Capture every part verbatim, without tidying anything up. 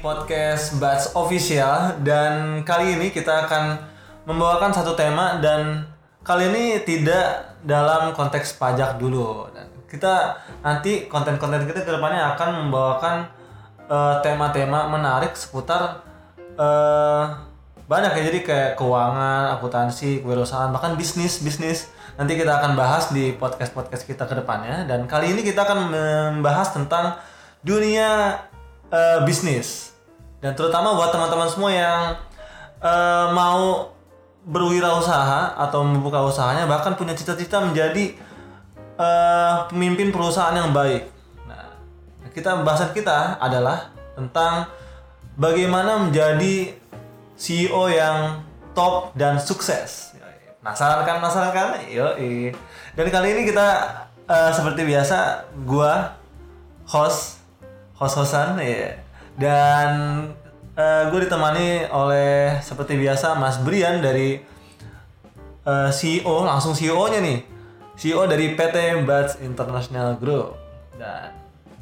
podcast Bats Official, dan kali ini kita akan membawakan satu tema, dan kali ini tidak dalam konteks pajak dulu. Dan kita nanti konten-konten kita ke depannya akan membawakan uh, tema-tema menarik seputar uh, banyak ya, jadi kayak keuangan, akuntansi, kewirausahaan, bahkan bisnis bisnis. Nanti kita akan bahas di podcast-podcast kita ke depannya, dan kali ini kita akan membahas tentang dunia uh, bisnis, dan terutama buat teman-teman semua yang uh, mau berwirausaha atau membuka usahanya, bahkan punya cita-cita menjadi uh, pemimpin perusahaan yang baik. Nah, kita bahasan kita adalah tentang bagaimana menjadi C E O yang top dan sukses. Penasaran kan? Penasaran kan? Yoi. Dan kali ini kita uh, seperti biasa, gua host host-hostan ya. Dan uh, gue ditemani oleh seperti biasa Mas Brian dari uh, C E O, langsung C E O-nya nih. C E O dari P T Bats International Group. Dan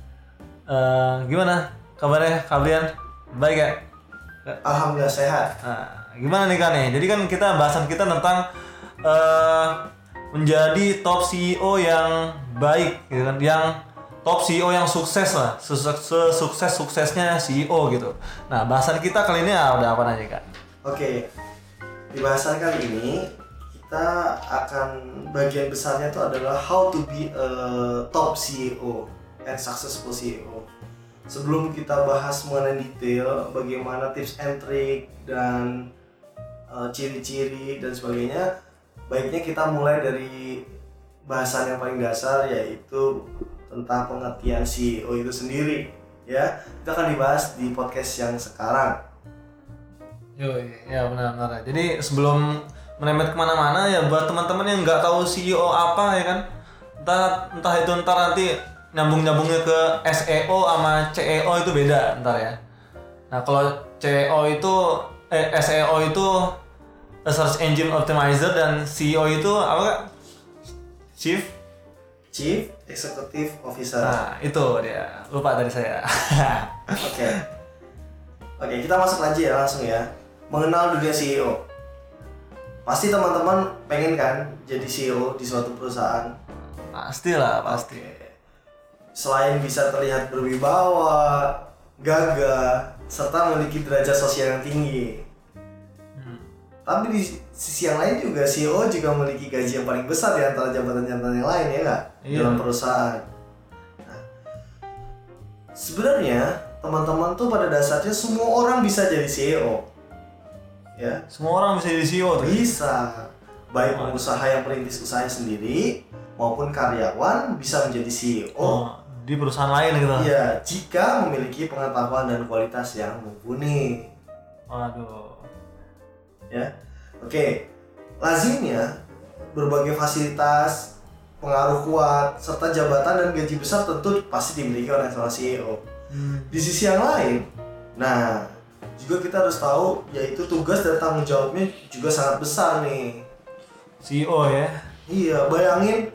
uh, gimana kabarnya Kak Brian? Baik ya? Alhamdulillah sehat. Nah, gimana nih Kak nih? Jadi kan kita bahasan kita tentang uh, menjadi top C E O yang baik gitu kan, yang top C E O yang sukses lah, sukses-suksesnya C E O gitu. Nah, bahasan kita kali ini ada apa aja Kak? Oke, di bahasan kali ini kita akan bagian besarnya itu adalah how to be a top C E O and successful C E O. Sebelum kita bahas mengenai detail bagaimana tips and trick dan uh, ciri-ciri dan sebagainya, baiknya kita mulai dari bahasan yang paling dasar, yaitu tentang pengertian C E O itu sendiri, ya. Itu akan dibahas di podcast yang sekarang. Yo, ya benar-benar. Jadi sebelum merembet kemana-mana ya, buat teman-teman yang nggak tahu C E O apa ya kan, entah entah itu ntar nanti nyambung-nyambungnya ke S E O sama C E O itu beda ntar ya. Nah kalau C E O itu eh, S E O itu Search Engine Optimizer, dan C E O itu apa Kak? Chief Chief Executive Officer. Nah, itu dia. Lupa dari saya. Oke. Oke, kita masuk aja ya langsung ya. Mengenal dunia C E O. Pasti teman-teman pengen kan jadi C E O di suatu perusahaan? Pastilah, pasti. Oke. Selain bisa terlihat berwibawa, gagah, serta memiliki derajat sosial yang tinggi. Hmm. Tapi di sisi yang lain juga C E O juga memiliki gaji yang paling besar di antara jabatan-jabatan yang lain, ya nggak? Iya. Dalam perusahaan. Nah, sebenarnya teman-teman tuh pada dasarnya semua orang bisa jadi C E O, ya. Semua orang bisa jadi C E O tuh? Bisa. Baik pengusaha yang merintis usahanya sendiri maupun karyawan bisa menjadi C E O oh, di perusahaan lain gitu. Iya, jika memiliki pengetahuan dan kualitas yang mumpuni. Waduh. Ya. Oke, lazimnya berbagai fasilitas, pengaruh kuat, serta jabatan dan gaji besar tentu pasti dimiliki oleh seorang C E O. Hmm. Di sisi yang lain, nah juga kita harus tahu yaitu tugas dan tanggung jawabnya juga sangat besar nih. C E O ya? Iya, bayangin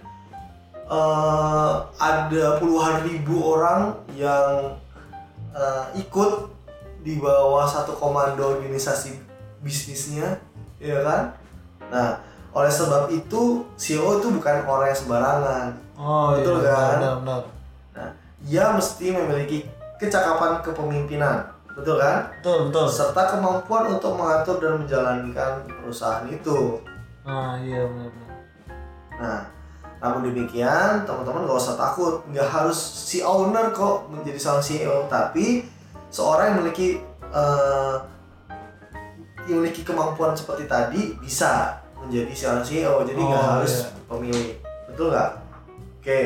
uh, ada puluhan ribu orang yang uh, ikut di bawah satu komando organisasi bisnisnya, ya kan? Nah, oleh sebab itu C E O itu bukan orang yang sembarangan. Oh, betul iya, kan? Benar, benar. Nah, ia mesti memiliki kecakapan kepemimpinan, betul kan? Betul, betul. Serta kemampuan untuk mengatur dan menjalankan perusahaan itu. Ah, iya benar-benar. Nah, namun demikian teman-teman gak usah takut, nggak harus si owner kok menjadi seorang C E O, tapi seorang yang memiliki uh, memiliki kemampuan seperti tadi bisa menjadi seorang C E O, jadi nggak oh, harus iya. pemilik, betul nggak? Oke.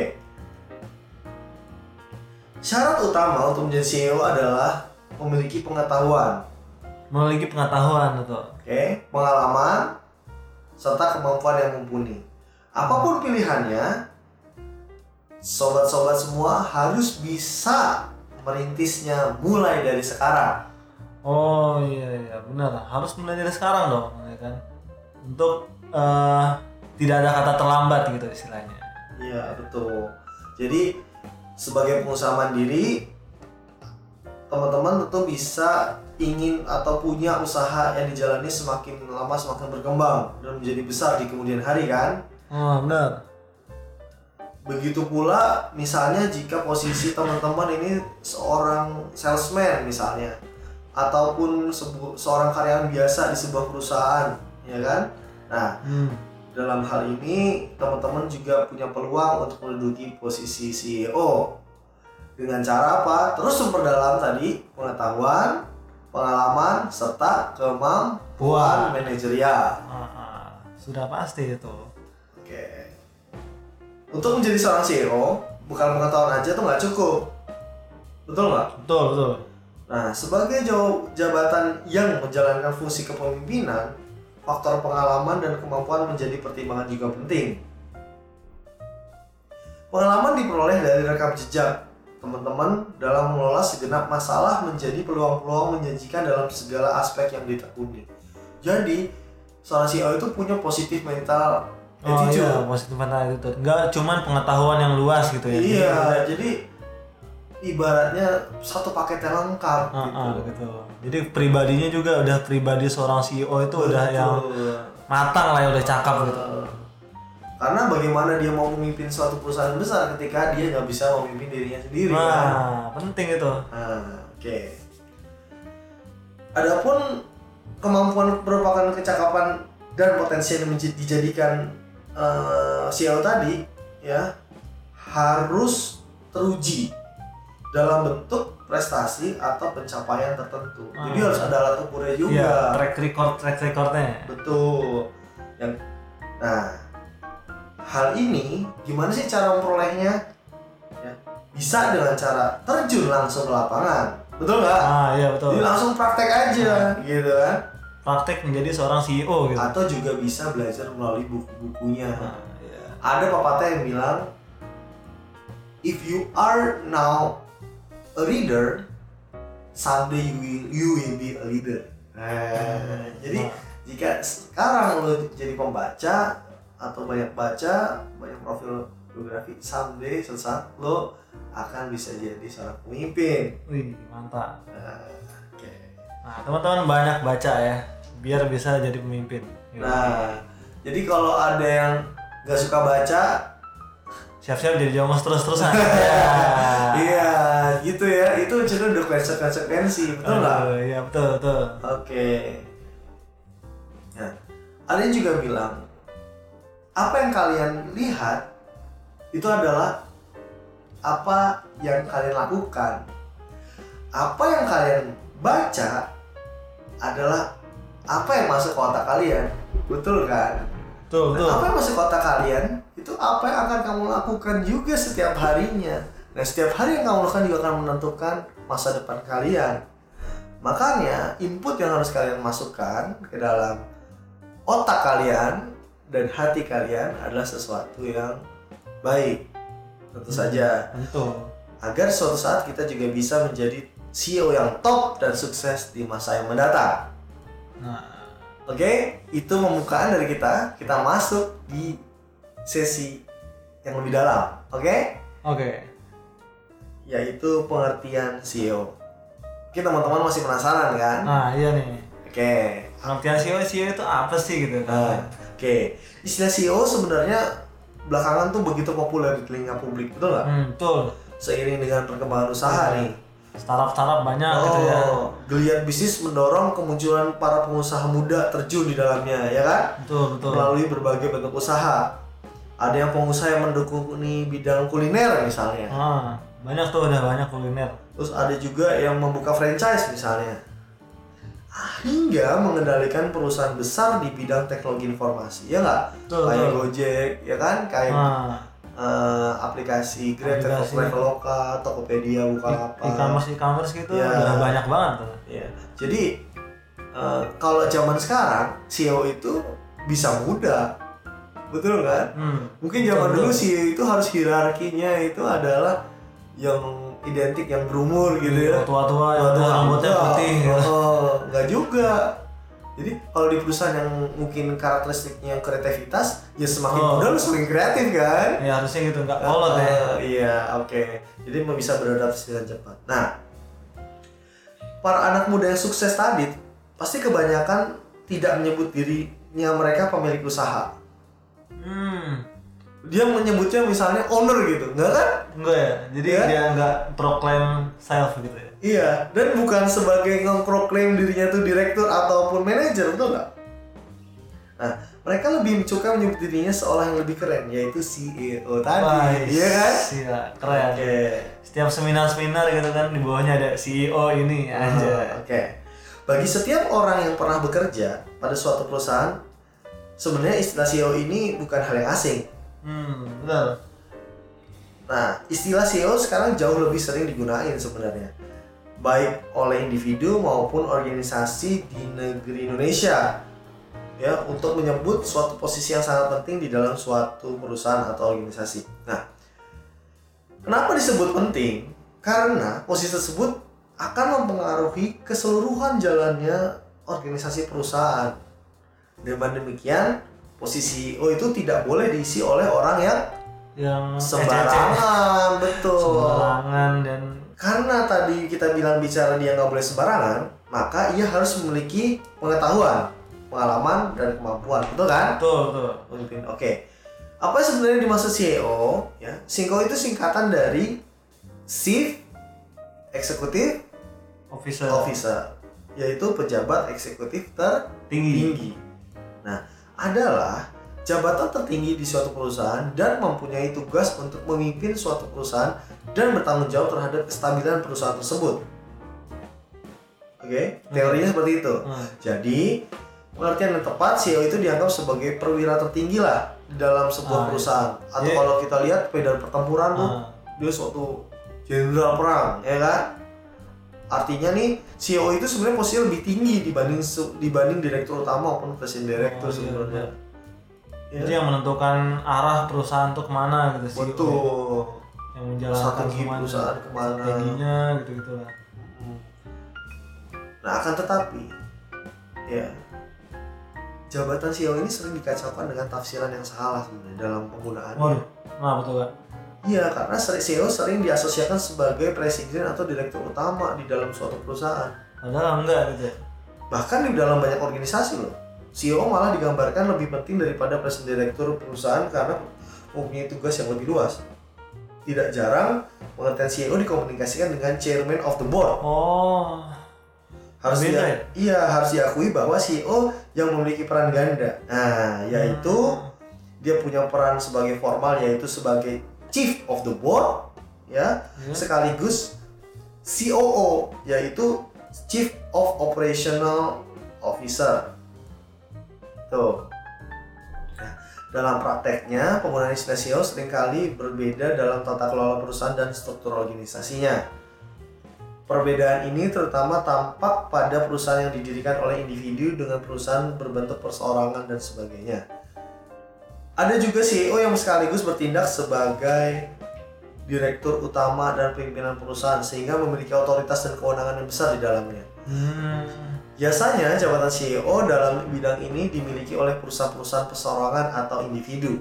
Syarat utama untuk menjadi C E O adalah memiliki pengetahuan. Memiliki pengetahuan betul. Oke, pengalaman serta kemampuan yang mumpuni. Apapun pilihannya, sobat-sobat semua harus bisa merintisnya mulai dari sekarang. Oh iya iya benar, harus mulai dari sekarang dong, ya kan? Untuk uh, tidak ada kata terlambat gitu istilahnya. Iya betul. Jadi sebagai pengusaha mandiri, teman-teman tentu bisa ingin atau punya usaha yang dijalani semakin lama semakin berkembang dan menjadi besar di kemudian hari kan? Oh, benar. Begitu pula misalnya jika posisi teman-teman ini seorang salesman misalnya, ataupun sebu- seorang karyawan biasa di sebuah perusahaan, ya kan? Nah, hmm. dalam hal ini teman-teman juga punya peluang untuk menduduki posisi C E O dengan cara apa? Terus memperdalam tadi pengetahuan, pengalaman, serta kemampuan manajerial. Ah, sudah pasti itu. Oke. Untuk menjadi seorang C E O, bukan pengetahuan aja tuh nggak cukup. Betul nggak? Betul, betul. Nah, sebagai jabatan yang menjalankan fungsi kepemimpinan, faktor pengalaman dan kemampuan menjadi pertimbangan juga penting. Pengalaman diperoleh dari rekam jejak teman-teman dalam mengelola segenap masalah menjadi peluang-peluang menjanjikan dalam segala aspek yang ditekuni. Jadi, seorang C E O itu punya positif mental attitude. Oh iya, positif mental attitude. Enggak cuman pengetahuan yang luas gitu ya. Iya, jadi, jadi ibaratnya satu paket yang lengkap uh, gitu. Uh, gitu. Jadi pribadinya juga udah pribadi seorang C E O itu Betul. Udah yang matang lah, ya udah cakep uh, gitu. Karena bagaimana dia mau memimpin suatu perusahaan besar ketika dia nggak bisa memimpin dirinya sendiri nah, kan? Penting itu. Nah, oke. Okay. Adapun kemampuan merupakan kecakapan dan potensi yang dijadikan uh, C E O tadi, ya harus teruji dalam bentuk prestasi atau pencapaian tertentu. Ah. Jadi harus ada alat ukurnya juga. Iya, track record, track recordnya. Betul. Yang, nah. Hal ini gimana sih cara memperolehnya? Ya, bisa dengan cara terjun langsung ke lapangan, betul nggak? Ah iya betul. Jadi langsung praktek aja, ah. gitu kan? Praktek menjadi seorang C E O gitu. Atau juga bisa belajar melalui buku-bukunya. Ah, iya. Ada pepatah yang bilang, if you are now a reader, someday you will, you will be a leader. Nah, hmm. jadi nah. jika sekarang lo jadi pembaca atau banyak baca, banyak profil biografi, someday sesaat lo akan bisa jadi seorang pemimpin. Wih, mantap. Nah, oke. Okay. Nah, teman-teman banyak baca ya, biar bisa jadi pemimpin. Yuk. Nah, jadi kalau ada yang nggak suka baca, siap-siap jadi jongos terus-terusan. Iya, gitu ya. Itu cenderung udah konsekuensi, betul nggak? Uh, iya betul betul. Oke. Okay. Nah, ada yang juga bilang, apa yang kalian lihat itu adalah apa yang kalian lakukan. Apa yang kalian baca adalah apa yang masuk ke otak kalian. Betul kan? Betul, betul. Nah, apa yang masuk ke otak kalian itu apa yang akan kamu lakukan juga setiap harinya. Nah, setiap hari yang kamu lakukan juga akan menentukan masa depan kalian. Makanya input yang harus kalian masukkan ke dalam otak kalian dan hati kalian adalah sesuatu yang baik, tentu hmm, saja. Tentu. Agar suatu saat kita juga bisa menjadi C E O yang top dan sukses di masa yang mendatang. Nah, oke, okay? Itu pembukaan dari kita. Kita masuk di sesi yang lebih dalam, oke? Okay? Oke. Okay. Yaitu pengertian C E O. Oke, teman-teman masih penasaran kan? Nah, iya nih. Oke. Okay. Pengertian C E O, C E O itu apa sih gitu? Nah, Oke, okay. Istilah C E O sebenarnya belakangan tuh begitu populer di telinga publik, betul nggak? Hmm, betul. Seiring dengan perkembangan usaha ya, nih. Startup-startup banyak oh, gitu ya. Geliat bisnis mendorong kemunculan para pengusaha muda terjun di dalamnya, ya kan? Betul, betul. Melalui berbagai bentuk usaha. Ada yang pengusaha yang mendukung nih bidang kuliner misalnya. Ah, banyak tuh, udah banyak kuliner. Terus ada juga yang membuka franchise misalnya. Hingga mengendalikan perusahaan besar di bidang teknologi informasi, ya nggak? Kayak Gojek, ya kan? Kayak ah. uh, aplikasi Grab, Traveloka, Tokopedia, Bukalapak, e-commerce e-commerce gitu ya. Udah banyak banget tuh. Ya. Jadi uh, kalau zaman sekarang C E O itu bisa muda, betul kan? Hmm. Mungkin zaman betul, dulu C E O itu harus hierarkinya itu adalah yang identik yang berumur gitu ya, tua-tua yang rambutnya putih ya. Oh, nggak juga. Jadi kalau di perusahaan yang mungkin karakteristiknya kreativitas, ya semakin oh. muda lu semakin kreatif kan? Ya harusnya gitu, nggak kolot uh, ya. Iya, oke. Okay. Jadi bisa beradaptasi dengan cepat. Nah, para anak muda yang sukses tadi pasti kebanyakan tidak menyebut dirinya mereka pemilik usaha. Hmm. Dia menyebutnya misalnya owner gitu, enggak kan? Enggak ya. Jadi Ya? dia enggak proclaim self gitu ya. Iya, dan bukan sebagai nge-proclaim dirinya tuh direktur ataupun manajer, betul nggak? Nah, mereka lebih suka menyebut dirinya seolah yang lebih keren, yaitu C E O tadi. Wah, Iya kan? Iya, keren. Oke. Setiap seminar-seminar gitu kan di bawahnya ada C E O ini Oh, aja. Oke. Bagi setiap orang yang pernah bekerja pada suatu perusahaan, sebenarnya istilah C E O ini bukan hal yang asing. Hmm, betul. Nah, istilah C E O sekarang jauh lebih sering digunakan sebenarnya, baik oleh individu maupun organisasi di negeri Indonesia, ya, untuk menyebut suatu posisi yang sangat penting di dalam suatu perusahaan atau organisasi. Nah, kenapa disebut penting? Karena posisi tersebut akan mempengaruhi keseluruhan jalannya organisasi perusahaan. Dengan demikian, posisi C E O itu tidak boleh diisi oleh orang yang Yang sembarangan, betul. sembarangan dan Karena tadi kita bilang bicara dia nggak boleh sembarangan, maka ia harus memiliki pengetahuan, pengalaman, dan kemampuan, betul kan? betul, betul. Mungkin. Oke. Apa sebenarnya dimaksud C E O? Ya, C E O itu singkatan dari Chief Executive Officer Officer, yaitu pejabat eksekutif tinggi. tertinggi. Nah, adalah jabatan tertinggi di suatu perusahaan dan mempunyai tugas untuk memimpin suatu perusahaan dan bertanggung jawab terhadap kestabilan perusahaan tersebut. Oke, teorinya seperti itu. Hmm. Jadi, pengertian yang tepat, C E O itu dianggap sebagai perwira tertinggi lah di dalam sebuah Ah, perusahaan. Atau Jadi- kalau kita lihat medan pertempuran tuh, Ah. dia suatu jenderal perang, ya kan? Artinya nih, C E O itu sebenarnya posisinya lebih tinggi dibanding su- dibanding direktur utama maupun presiden direktur Oh, iya, sebenarnya. Ya. Jadi yang menentukan arah perusahaan untuk kemana gitu sih. Betul. Yang menjalankan Strategi semuanya, perusahaan kemana. strateginya gitu-gitu lah. Nah, akan tetapi, ya, jabatan C E O ini sering dikacaukan dengan tafsiran yang salah sebenarnya dalam penggunaannya. Waduh, nah betul kan? Iya, karena seri- C E O sering diasosiasikan sebagai presiden atau direktur utama di dalam suatu perusahaan. Padahal enggak gitu ya. Bahkan di dalam banyak organisasi loh, C E O malah digambarkan lebih penting daripada presiden direktur perusahaan karena mempunyai tugas yang lebih luas. Tidak jarang, pengertian C E O dikomunikasikan dengan chairman of the board. Oh, Harus beda dia, ya? iya harus diakui bahwa C E O yang memiliki peran ganda. Nah, yaitu Hmm. dia punya peran sebagai formal yaitu sebagai chief of the board, ya, Ya. sekaligus C O O yaitu chief of operational officer. Tuh. Nah, dalam prakteknya penggunaan istilah C E O seringkali berbeda dalam tata kelola perusahaan dan struktur organisasinya. Perbedaan ini terutama tampak pada perusahaan yang didirikan oleh individu dengan perusahaan berbentuk perseorangan dan sebagainya. Ada juga C E O yang sekaligus bertindak sebagai direktur utama dan pimpinan perusahaan sehingga memiliki otoritas dan kewenangan yang besar di dalamnya. Hmm. Biasanya jabatan C E O dalam bidang ini dimiliki oleh perusahaan-perusahaan perseorangan atau individu.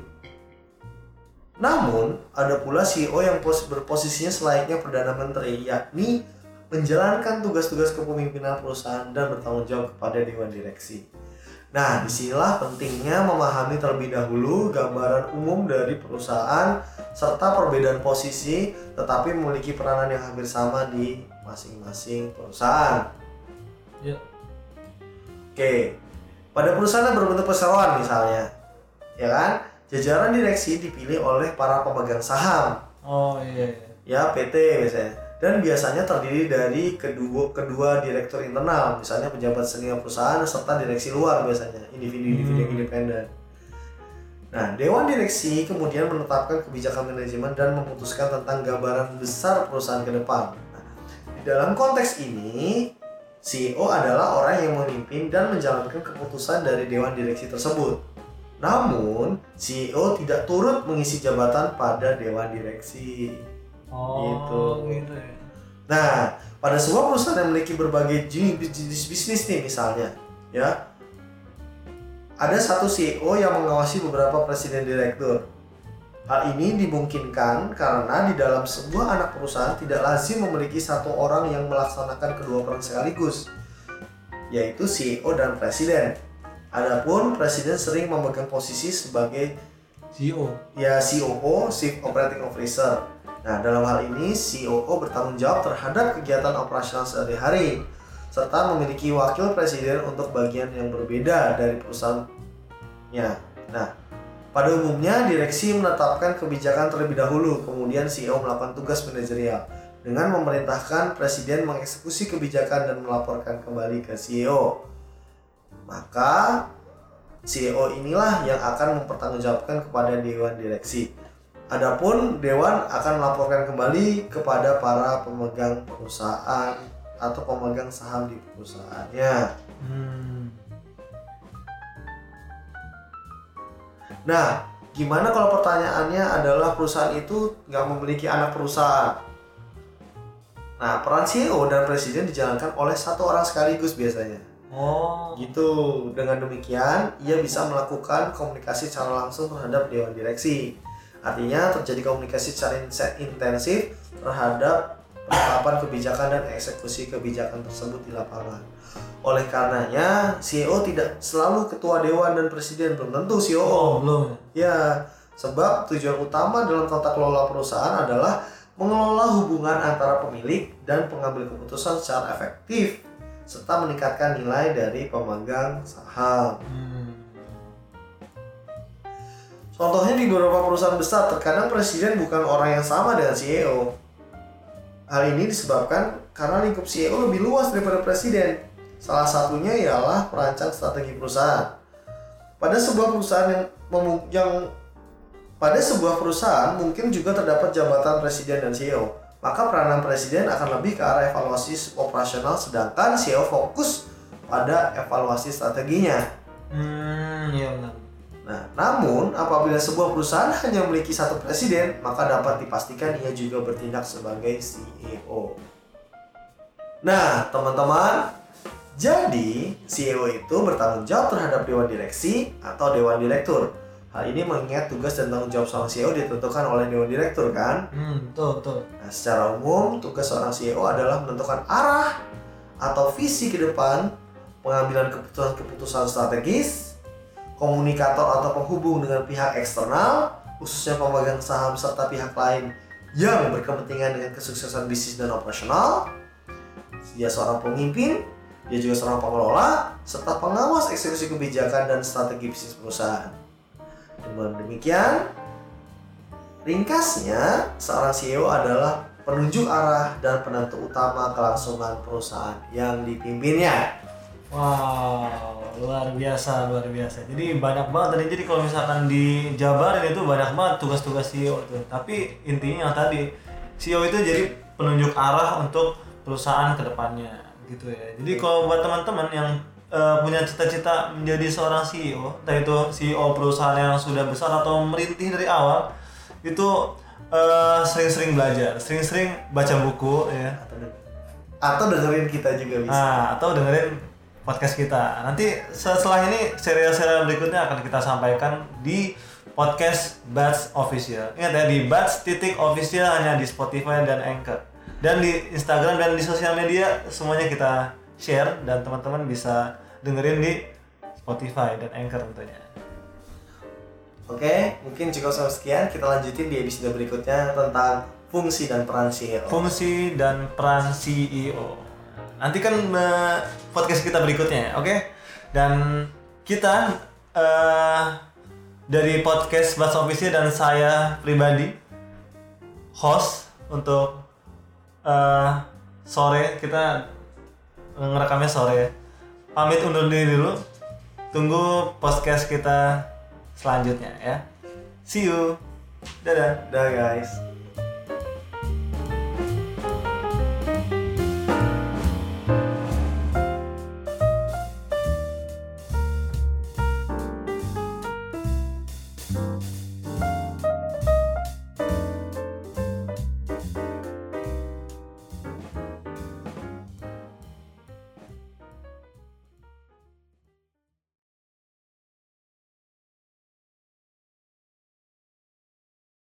Namun, ada pula C E O yang pos- berposisinya selayaknya Perdana Menteri, yakni menjalankan tugas-tugas kepemimpinan perusahaan dan bertanggung jawab kepada Dewan Direksi. Nah, disinilah pentingnya memahami terlebih dahulu gambaran umum dari perusahaan serta perbedaan posisi tetapi memiliki peranan yang hampir sama di masing-masing perusahaan. Ya. Oke, pada perusahaan yang berbentuk perseroan misalnya, ya kan, jajaran direksi dipilih oleh para pemegang saham, Oh iya. iya. ya P T biasanya, dan biasanya terdiri dari kedua kedua direktur internal, misalnya pejabat senior perusahaan serta direksi luar biasanya, individu-individu yang Hmm. independen. Nah, Dewan Direksi kemudian menetapkan kebijakan manajemen dan memutuskan tentang gambaran besar perusahaan ke depan. Nah, di dalam konteks ini, C E O adalah orang yang memimpin dan menjalankan keputusan dari Dewan Direksi tersebut. Namun, C E O tidak turut mengisi jabatan pada Dewan Direksi. Oh Gitu. gitu ya. Nah, pada sebuah perusahaan yang memiliki berbagai jenis bisnis nih misalnya, ya, ada satu C E O yang mengawasi beberapa presiden direktur. Hal ini dimungkinkan karena di dalam sebuah anak perusahaan tidak lazim memiliki satu orang yang melaksanakan kedua peran sekaligus, yaitu C E O dan presiden. Adapun presiden sering memegang posisi sebagai C E O. Ya C O O, Chief Operating Officer. Nah, dalam hal ini C O O bertanggung jawab terhadap kegiatan operasional sehari-hari serta memiliki wakil presiden untuk bagian yang berbeda dari perusahaannya. Nah, pada umumnya direksi menetapkan kebijakan terlebih dahulu, kemudian C E O melakukan tugas manajerial dengan memerintahkan presiden mengeksekusi kebijakan dan melaporkan kembali ke C E O. Maka C E O inilah yang akan mempertanggungjawabkan kepada dewan direksi. Adapun dewan akan melaporkan kembali kepada para pemegang perusahaan atau pemegang saham di perusahaannya. Hmm. Nah, gimana kalau pertanyaannya adalah perusahaan itu nggak memiliki anak perusahaan? Nah, peran C E O dan presiden dijalankan oleh satu orang sekaligus biasanya. Oh, gitu. Dengan demikian, ia bisa melakukan komunikasi secara langsung terhadap dewan direksi. Artinya terjadi komunikasi secara intensif terhadap penetapan kebijakan dan eksekusi kebijakan tersebut di lapangan. Oleh karenanya, C E O tidak selalu ketua dewan dan presiden, belum tentu C E O. Oh, belum. Ya, sebab tujuan utama dalam tata kelola perusahaan adalah mengelola hubungan antara pemilik dan pengambil keputusan secara efektif serta meningkatkan nilai dari pemegang saham. Hmm. Contohnya di beberapa perusahaan besar, terkadang presiden bukan orang yang sama dengan C E O. Hal ini disebabkan karena lingkup C E O lebih luas daripada presiden. Salah satunya ialah perancang strategi perusahaan. Pada sebuah perusahaan yang, mem- yang pada sebuah perusahaan mungkin juga terdapat jabatan presiden dan C E O. Maka peranan presiden akan lebih ke arah evaluasi operasional, sedangkan C E O fokus pada evaluasi strateginya. Hmm, iya benar. Nah, namun apabila sebuah perusahaan hanya memiliki satu presiden, maka dapat dipastikan ia juga bertindak sebagai C E O. Nah, teman-teman, jadi C E O itu bertanggung jawab terhadap dewan direksi atau dewan direktur. Hal ini mengingat tugas dan tanggung jawab seorang C E O ditentukan oleh dewan direktur, kan? Hmm, betul, betul. Nah, secara umum, tugas seorang C E O adalah menentukan arah atau visi ke depan, pengambilan keputusan-keputusan strategis, komunikator atau penghubung dengan pihak eksternal, khususnya pemegang saham serta pihak lain yang berkepentingan dengan kesuksesan bisnis dan operasional. Dia seorang pemimpin, dia juga seorang pengelola, serta pengawas eksekusi kebijakan dan strategi bisnis perusahaan. Dengan demikian, ringkasnya, seorang C E O adalah penunjuk arah dan penentu utama kelangsungan perusahaan yang dipimpinnya. Wow, luar biasa, luar biasa. Jadi banyak banget tadi. Jadi kalau misalkan dijabarin itu banyak banget tugas-tugas C E O itu. Tapi intinya tadi C E O itu jadi penunjuk arah untuk perusahaan ke depannya gitu ya. Jadi kalau buat teman-teman yang uh, punya cita-cita menjadi seorang C E O, entah itu C E O perusahaan yang sudah besar atau merintih dari awal, itu uh, sering-sering belajar, sering-sering baca buku ya. Atau dengerin kita juga bisa. Nah, atau dengerin podcast kita. Nanti setelah ini serial-serial berikutnya akan kita sampaikan di podcast Bats Official. Ingat ya, di Bats titik official hanya di Spotify dan Anchor. Dan di Instagram dan di sosial media semuanya kita share dan teman-teman bisa dengerin di Spotify dan Anchor tentunya. Oke, mungkin cukup sampai sekian. Kita lanjutin di episode berikutnya tentang fungsi dan peran C E O. Fungsi dan peran C E O. Nanti kan uh, podcast kita berikutnya, oke? Okay? Dan kita uh, dari podcast Bats Official dan saya pribadi host untuk uh, sore, kita ngerekamnya sore. Pamit undur diri dulu. Tunggu podcast kita selanjutnya ya. See you. Dadah. Dadah guys.